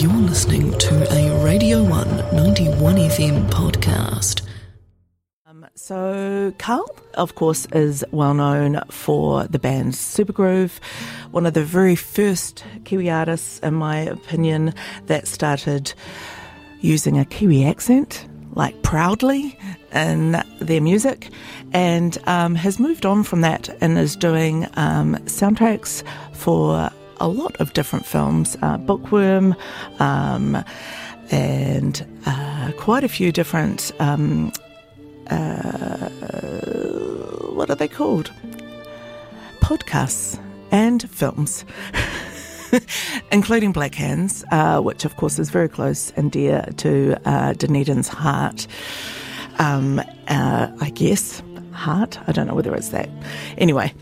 You're listening to a Radio 1 91 FM podcast. So Carl, of course, is well known for the band Supergroove, one of the very first Kiwi artists, in my opinion, that started using a Kiwi accent, like proudly, in their music, and has moved on from that and is doing soundtracks for a lot of different films, Bookworm, and quite a few different what are they called? Podcasts and films, including Black Hands, which of course is very close and dear to Dunedin's heart. I guess heart. I don't know whether it's that. Anyway,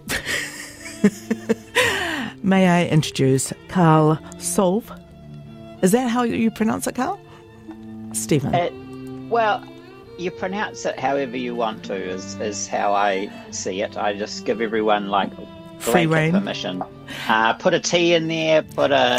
may I introduce Carl Solve? Is that how you pronounce it, Carl? Stephen. Well, you pronounce it however you want to, is how I see it. I just give everyone like free rein permission. Put a T in there, put a...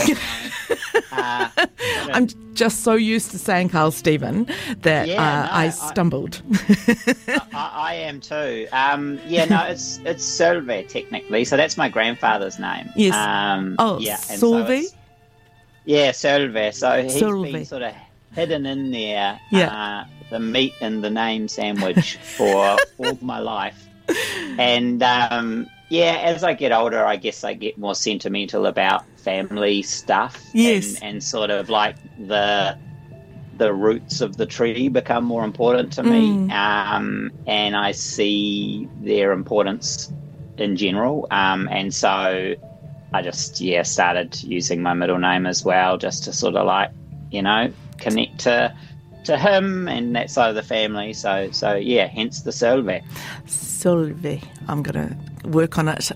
I'm just so used to saying Carl Stephen that I stumbled. I am too. It's Sölve technically, so that's my grandfather's name. Yes. Sölve? Sölve. So he's been sort of hidden in there. Yeah. The meat in the name sandwich for all my life. And as I get older, I guess I get more sentimental about family stuff. Yes. And sort of like the roots of the tree become more important to me. And I see their importance in general. And so I just, started using my middle name as well, just to sort of like, connect to him and that side of the family. So hence the Sölve. Sölve. I'm going to work on it.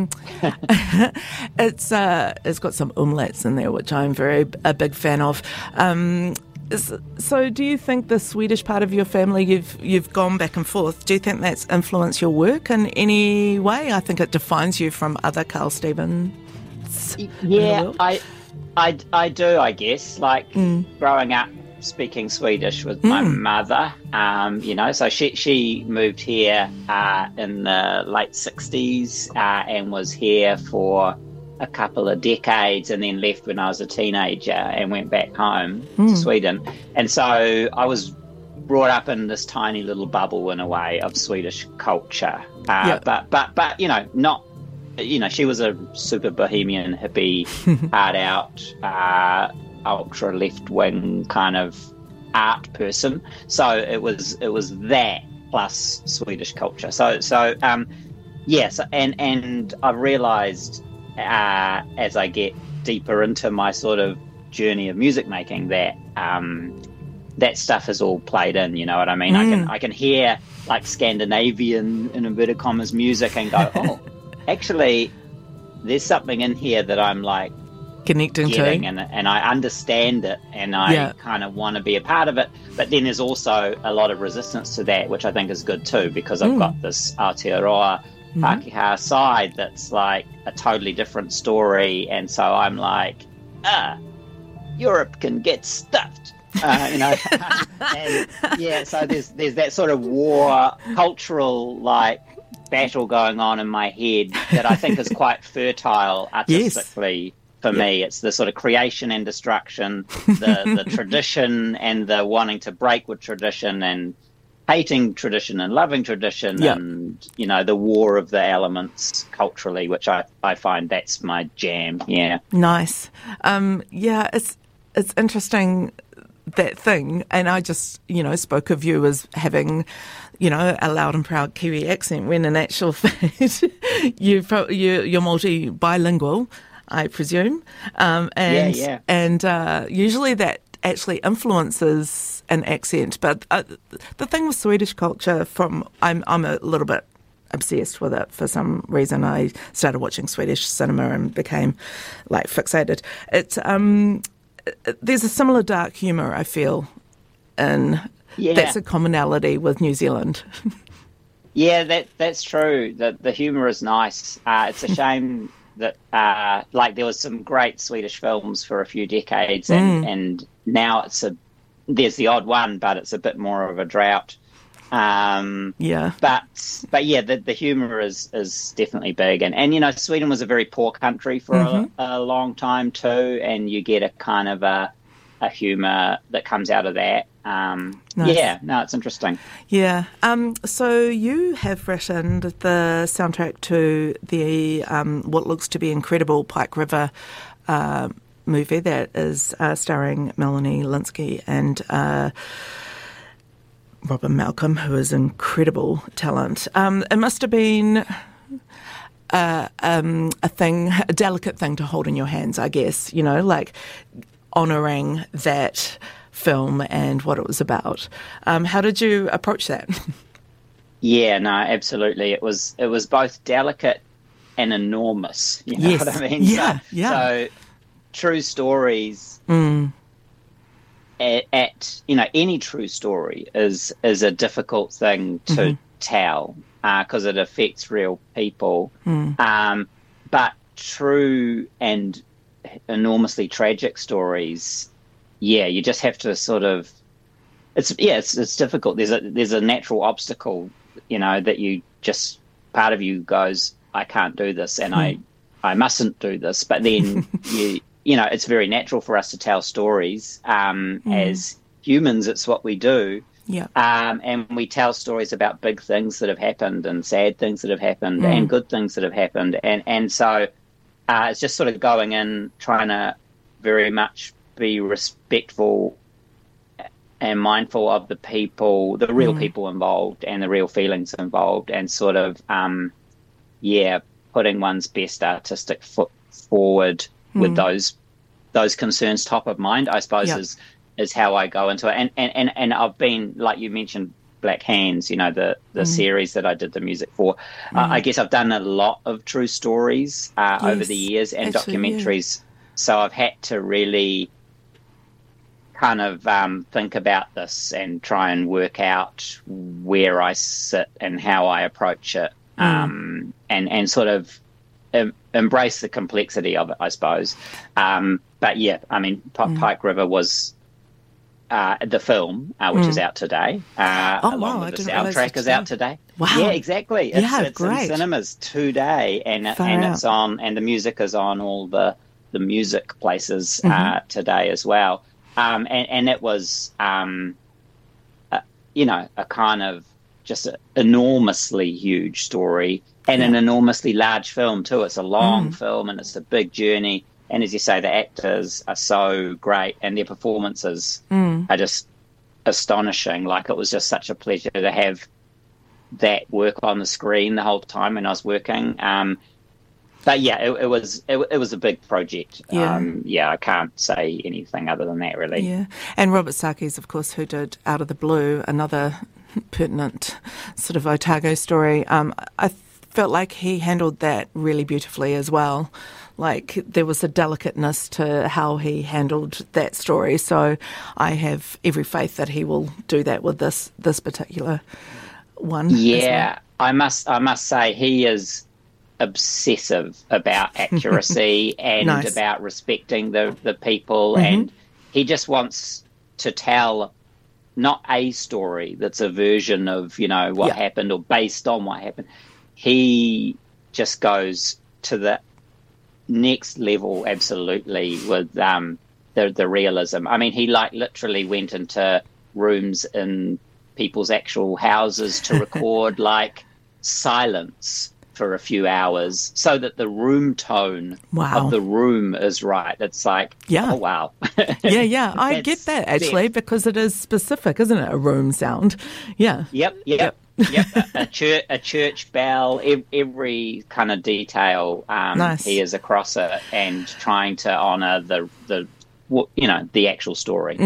It's got some umlauts in there, which I'm a big fan of. So do you think the Swedish part of your family, you've gone back and forth, do you think that's influenced your work in any way? I think it defines you from other Carl Stevens. Yeah, I do, I guess. Like growing up speaking Swedish with my mother, so she moved here in the late 60s and was here for a couple of decades and then left when I was a teenager and went back home to Sweden. And so I was brought up in this tiny little bubble in a way of Swedish culture. But not, she was a super bohemian hippie, hard out, ultra left wing kind of art person. So it was that plus Swedish culture. Yes, and I've realised as I get deeper into my sort of journey of music making that that stuff is all played in. You know what I mean? I can hear like Scandinavian in inverted commas music and go, oh, actually, there's something in here that I'm like connecting to, and I understand it, and I kind of want to be a part of it. But then there's also a lot of resistance to that, which I think is good too, because I've got this Aotearoa Pākehā side that's like a totally different story, and so I'm like, Europe can get stuffed. And so there's that sort of war cultural like battle going on in my head that I think is quite fertile artistically. For me, it's the sort of creation and destruction, the tradition and the wanting to break with tradition, and hating tradition and loving tradition, and the war of the elements culturally, which I find that's my jam. Yeah, nice. It's interesting, that thing, and I just spoke of you as having a loud and proud Kiwi accent, when in actual fact you're multi-bilingual, I presume, and usually that actually influences an accent. But the thing with Swedish culture, I'm a little bit obsessed with it for some reason. I started watching Swedish cinema and became like fixated. It's there's a similar dark humour, I feel, and that's a commonality with New Zealand. Yeah, that's true. The humour is nice. It's a shame that like there was some great Swedish films for a few decades, and now there's the odd one, but it's a bit more of a drought. But yeah, the humour is definitely big, and you know, Sweden was a very poor country for a long time too, and you get a kind of a humour that comes out of that. Nice. Yeah, no, it's interesting. Yeah. So you have written the soundtrack to the what looks to be incredible Pike River movie that is starring Melanie Lynskey and Robin Malcolm, who is incredible talent. It must have been a delicate thing to hold in your hands, I guess, you know, like honouring that film and what it was about. How did you approach that? Yeah, no, absolutely. It was both delicate and enormous. You know what I mean? Yeah, So true stories at you know, any true story is a difficult thing to tell because it affects real people. But true and enormously tragic stories, yeah, you just have to sort of. It's difficult. There's a natural obstacle, you know, that you just part of you goes, I can't do this, and I mustn't do this. But then you know, it's very natural for us to tell stories as humans. It's what we do. Yeah. And we tell stories about big things that have happened and sad things that have happened and good things that have happened. And so it's just sort of going in, trying to very much be respectful and mindful of the people, the real people involved and the real feelings involved, and sort of, putting one's best artistic foot forward with those concerns top of mind, I suppose, is how I go into it. And I've been, like you mentioned, Black Hands, you know, the series that I did the music for. I guess I've done a lot of true stories over the years and documentaries. So I've had to really kind of think about this and try and work out where I sit and how I approach it, and sort of embrace the complexity of it, I suppose. But yeah, I mean, Pike River was the film, which is out today. Along with the soundtrack is out today. Wow. Yeah, exactly. It's great. in cinemas today, and it's on, and the music is on all the music places today as well. And it was, you know, a kind of just an enormously huge story and an enormously large film too. It's a long film and it's a big journey. And as you say, the actors are so great and their performances are just astonishing. Like, it was just such a pleasure to have that work on the screen the whole time when I was working. But yeah, it was a big project. I can't say anything other than that, really. Yeah, and Robert Sarkis, of course, who did Out of the Blue, another pertinent sort of Otago story. I felt like he handled that really beautifully as well. Like, there was a delicateness to how he handled that story. So I have every faith that he will do that with this particular one. Yeah, well. I must say he is obsessive about accuracy and about respecting the people, and he just wants to tell not a story that's a version of, you know, what happened or based on what happened. He just goes to the next level, absolutely, with the realism. I mean, he like literally went into rooms in people's actual houses to record like silence for a few hours so that the room tone of the room is right. It's like, oh, wow. Yeah. I get that, actually, because it is specific, isn't it? A room sound. Yeah. Yep. A church bell, every kind of detail he is across it, and trying to honour the actual story.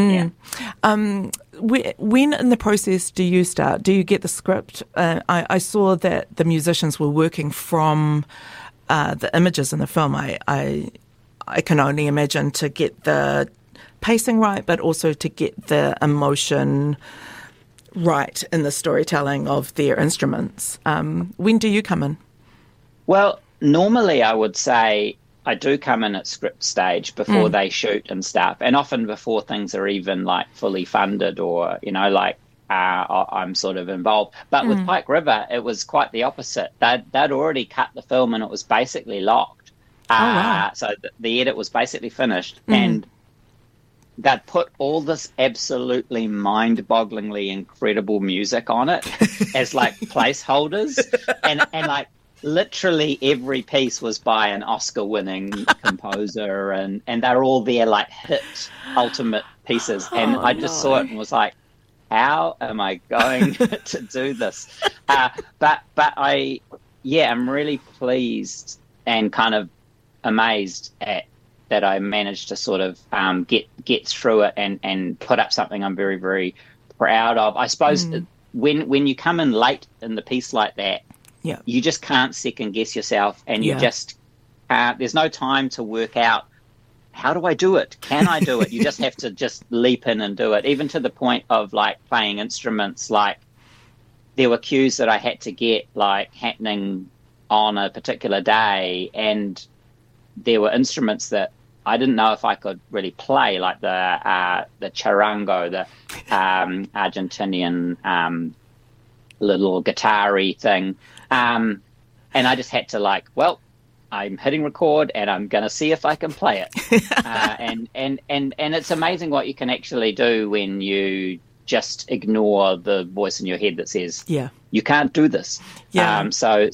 When in the process do you start? Do you get the script? I saw that the musicians were working from the images in the film. I can only imagine, to get the pacing right, but also to get the emotion right in the storytelling of their instruments. When do you come in? Well, normally I would say I do come in at script stage before they shoot and stuff, and often before things are even like fully funded or, you know, like I'm sort of involved. But with Pike River, it was quite the opposite. They'd already cut the film and it was basically locked. Wow. So the edit was basically finished, and they'd put all this absolutely mind-bogglingly incredible music on it as like placeholders, and like literally every piece was by an Oscar-winning composer, and they're all their like hit ultimate pieces. And I just saw it and was like, how am I going to do this? But I'm really pleased and kind of amazed at that I managed to sort of get through it and put up something I'm very, very proud of. I suppose when you come in late in the piece like that, you just can't second guess yourself, and you just there's no time to work out, how do I do it? Can I do it? You just have to just leap in and do it, even to the point of like playing instruments. Like there were cues that I had to get like happening on a particular day, and there were instruments that I didn't know if I could really play, like the charango, the Argentinian little guitar-y thing. And I just had to like, well, I'm hitting record and I'm going to see if I can play it. And it's amazing what you can actually do when you just ignore the voice in your head that says, you can't do this. I'm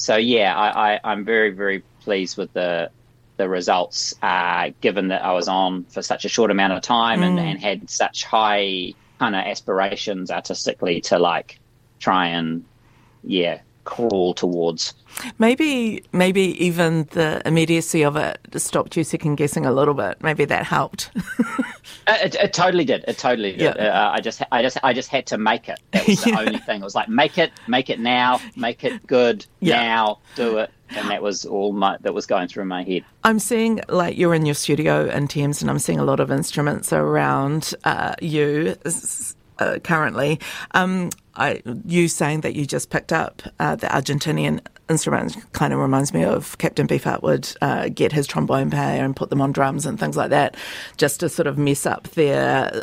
very, very pleased with the results, given that I was on for such a short amount of time and had such high kind of aspirations artistically to like try and crawl towards. Maybe even the immediacy of it stopped you second guessing a little bit. Maybe that helped. It totally did. It totally did. I just had to make it. That was the only thing. It was like make it now, make it good now, do it. And that was all that was going through my head. I'm seeing, like, you're in your studio in Thames, and I'm seeing a lot of instruments around you currently. You saying that you just picked up the Argentinian instrument kind of reminds me of Captain Beefheart would get his trombone player and put them on drums and things like that, just to sort of mess up their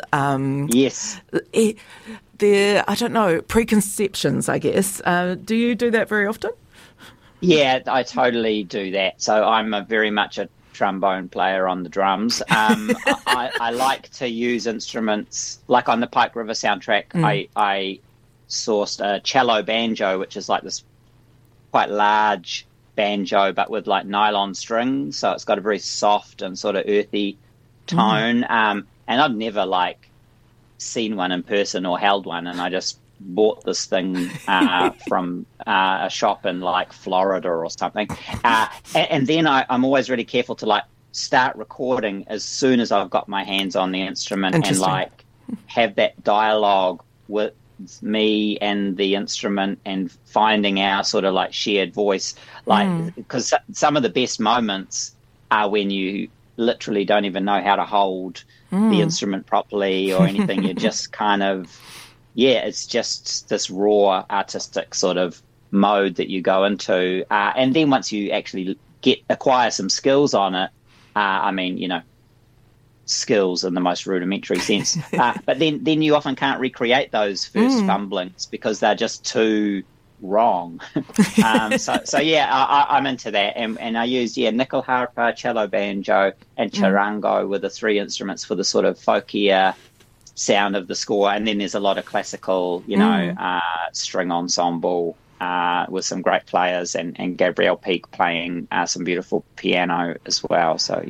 their, I don't know, preconceptions, I guess. Do you do that very often? Yeah, I totally do that. So I'm very much a trombone player on the drums. I like to use instruments, like on the Pike River soundtrack, I sourced a cello banjo, which is like this quite large banjo, but with like nylon strings. So it's got a very soft and sort of earthy tone. And I've never like seen one in person or held one. And I just bought this thing from a shop in like Florida or something. And then I'm always really careful to like start recording as soon as I've got my hands on the instrument and like have that dialogue with me and the instrument and finding our sort of like shared voice, like because some of the best moments are when you literally don't even know how to hold the instrument properly or anything. You're just kind of it's just this raw artistic sort of mode that you go into, and then once you actually acquire some skills on it, I mean, you know, skills in the most rudimentary sense, but then you often can't recreate those first fumblings because they're just too wrong. So I'm into that, and I use nickel harpa, cello banjo, and charango were the three instruments for the sort of folkier sound of the score, and then there's a lot of classical, you know, string ensemble with some great players, and Gabrielle Peak playing some beautiful piano as well. So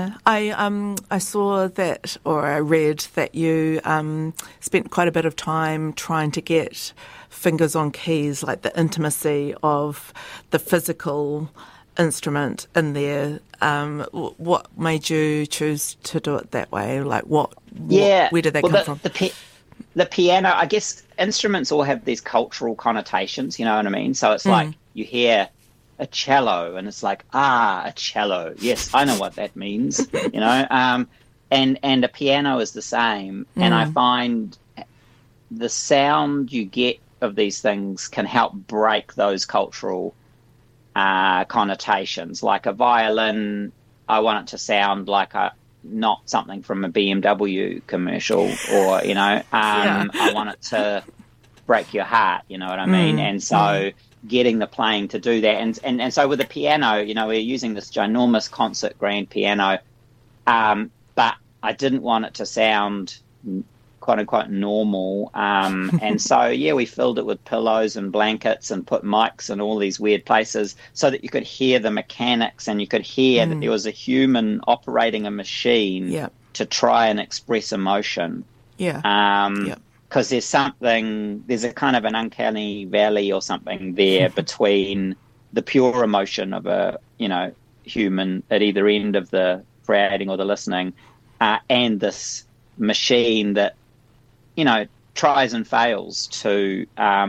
I saw that, or I read that you spent quite a bit of time trying to get fingers on keys, like the intimacy of the physical instrument in there. What made you choose to do it that way? Like where did that come from? The piano, I guess instruments all have these cultural connotations, you know what I mean? So it's like you hear a cello and it's like, a cello. Yes, I know what that means, you know? And a piano is the same. And I find the sound you get of these things can help break those cultural connotations. Like a violin, I want it to sound like not something from a BMW commercial, or I want it to break your heart. You know what I mean? And so getting the playing to do that, and so with the piano, we're using this ginormous concert grand piano, but I didn't want it to sound quote unquote normal, and so we filled it with pillows and blankets and put mics in all these weird places so that you could hear the mechanics, and you could hear that there was a human operating a machine to try and express emotion. Because there's a kind of an uncanny valley or something there between the pure emotion of a human at either end of the creating or the listening, and this machine that tries and fails to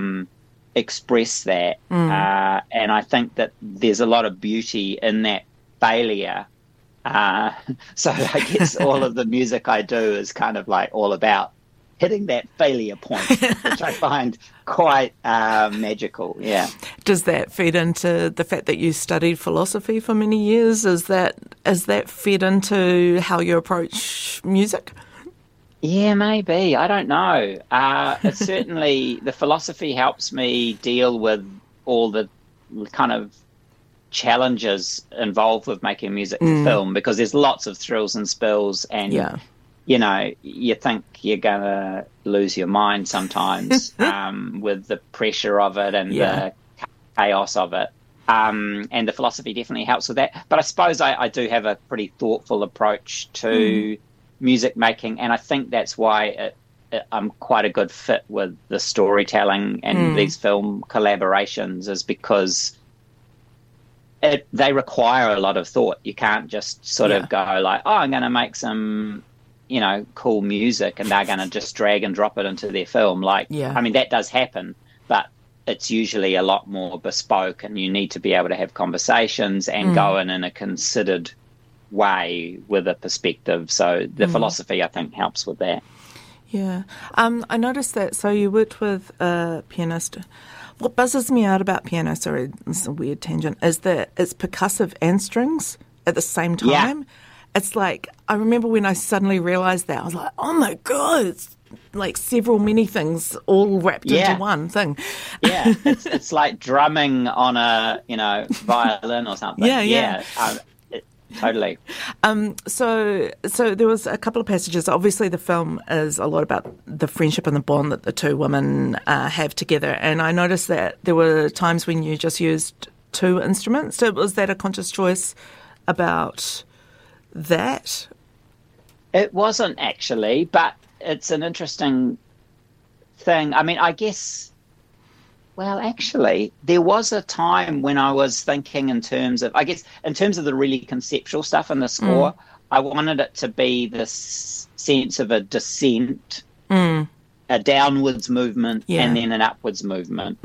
express that. And I think that there's a lot of beauty in that failure. So I guess all of the music I do is kind of like all about hitting that failure point, which I find quite magical. Yeah. Does that feed into the fact that you studied philosophy for many years? Is that fed into how you approach music? Yeah, maybe. I don't know. It's certainly, the philosophy helps me deal with all the kind of challenges involved with making music for film, because there's lots of thrills and spills, and you think you're gonna lose your mind sometimes with the pressure of it and the chaos of it. And the philosophy definitely helps with that. But I suppose I do have a pretty thoughtful approach to music making, and I think that's why I'm quite a good fit with the storytelling and these film collaborations, is because they require a lot of thought. You can't just sort of go like, oh, I'm going to make some cool music and they're going to just drag and drop it into their film. I mean, that does happen, but it's usually a lot more bespoke, and you need to be able to have conversations and go in a considered way with a perspective. So the philosophy, I think, helps with that. Yeah. I noticed that, so you worked with a pianist. What buzzes me out about piano, sorry, this is a weird tangent, is that it's percussive and strings at the same time. Yeah. It's like, I remember when I suddenly realised that, I was like, oh my God, it's like many things all wrapped into one thing. Yeah, it's like drumming on a, violin or something. Yeah. Totally. So there was a couple of passages. Obviously, the film is a lot about the friendship and the bond that the two women have together. And I noticed that there were times when you just used two instruments. So was that a conscious choice about that? It wasn't actually, but it's an interesting thing. I mean, I guess... Well, actually, there was a time when I was thinking in terms of the really conceptual stuff in the score, I wanted it to be this sense of a descent, a downwards movement, and then an upwards movement.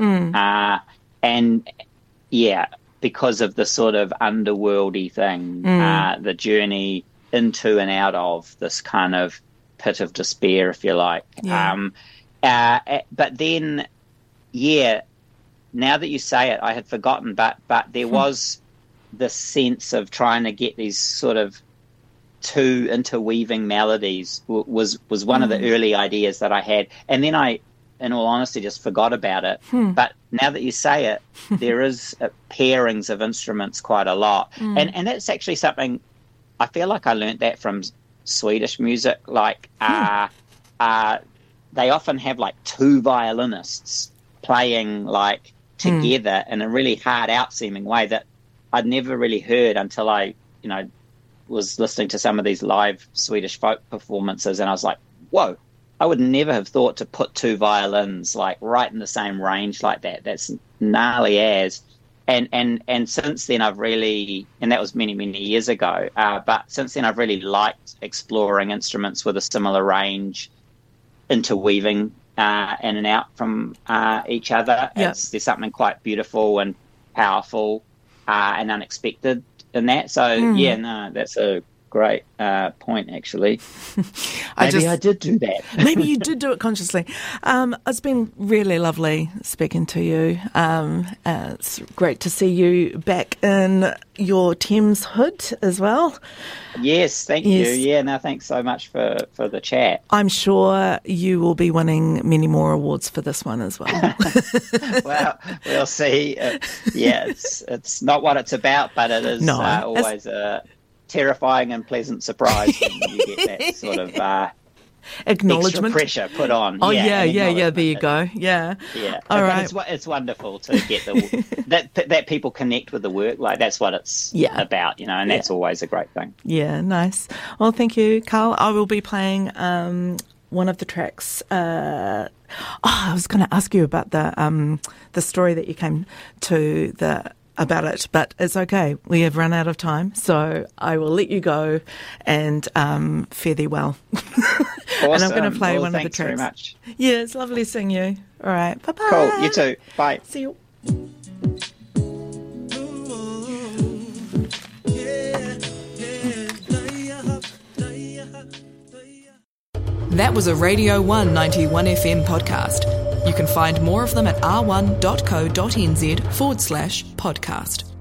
Because of the sort of underworldy thing, the journey into and out of this kind of pit of despair, if you like. Yeah. But then... Yeah, now that you say it, I had forgotten, but there was this sense of trying to get these sort of two interweaving melodies was one of the early ideas that I had. And then I, in all honesty, just forgot about it. But now that you say it, there is pairings of instruments quite a lot. And that's actually something, I feel like I learnt that from Swedish music. Like, they often have like two violinists playing like together in a really hard out seeming way that I'd never really heard until I, was listening to some of these live Swedish folk performances, and I was like, whoa, I would never have thought to put two violins like right in the same range like that. That's gnarly as. And since then I've really, and that was many, many years ago, but since then I've really liked exploring instruments with a similar range, interweaving in and out from each other. Yep. There's something quite beautiful and powerful and unexpected in that. So that's a great point, actually. Maybe I did do that. Maybe you did do it consciously. It's been really lovely speaking to you. It's great to see you back in your Thames hood as well. Yes, thank you. Yeah, no, thanks so much for the chat. I'm sure you will be winning many more awards for this one as well. Well, we'll see. It's not what it's about, but it is always a terrifying and pleasant surprise when you get that sort of acknowledgement, extra pressure put on. Oh yeah. There you go. Yeah. All right. It's wonderful to get that people connect with the work. Like that's what it's about, and that's always a great thing. Yeah, nice. Well, thank you, Carl. I will be playing one of the tracks. I was going to ask you about the story that you came to about it, but it's okay. We have run out of time, so I will let you go and fare thee well. Awesome. And I'm going to play one of the tracks. Thanks very much. Yeah, it's lovely seeing you. All right, bye-bye. Cool, you too. Bye. See you. That was a Radio 1 91 FM podcast. You can find more of them at r1.co.nz/podcast.